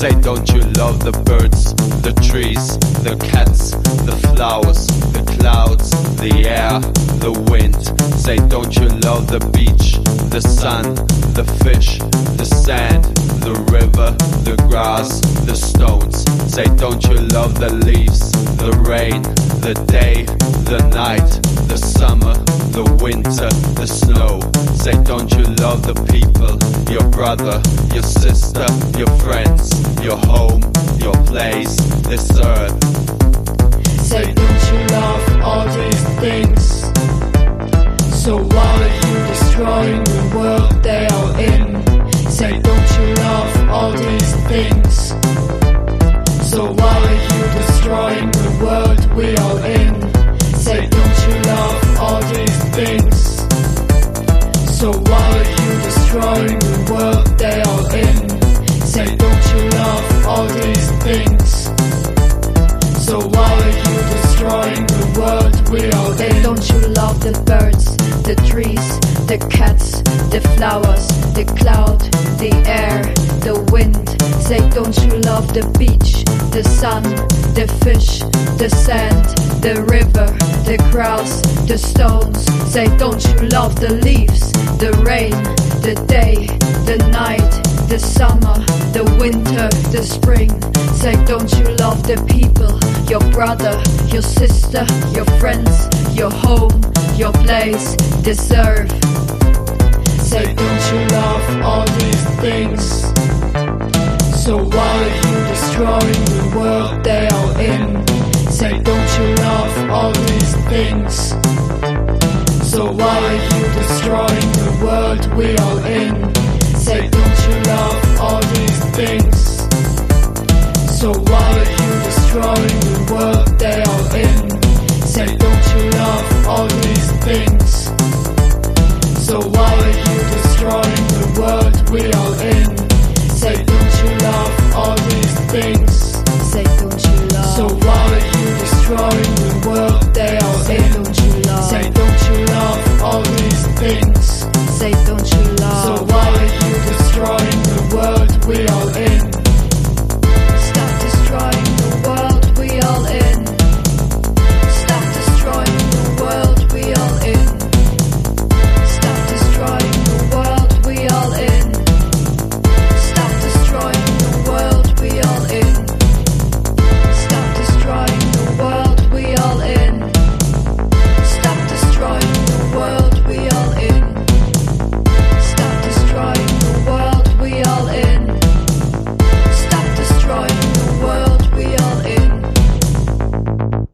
Say don't you love the birds, the trees, the cats, the flowers, the clouds, the air, the wind. Say don't you love the beach, the sun, the fish, the sand, the river, the grass, the stones. Say don't you love the leaves, the rain, the day, the night, the summer, the winter, the snow. Say don't you love the people, your brother, your sister, your friends, your home, your place, this earth. Say don't you love all these things? So why are you destroying the world they are in? Say don't you love all these things? So why are you destroying the world we are in? Say don't you love all these things? So why are you destroying the world they are in? Say don't you love all these things? So why are you destroying the world we are in? Don't you love the birds, the trees, the cats, the flowers, the cloud, the air, the wind? Say don't you love the beach, the sun, the fish, the sand, the river, the grass, the stones? Say don't you love the leaves, the rain, the day, the night, the summer, the winter, the spring? Say don't you love the people, your brother, your sister, your friends, your home, your place, this earth? Say don't you love all these things? So why are you destroying the world they are in? Say don't you love all these things?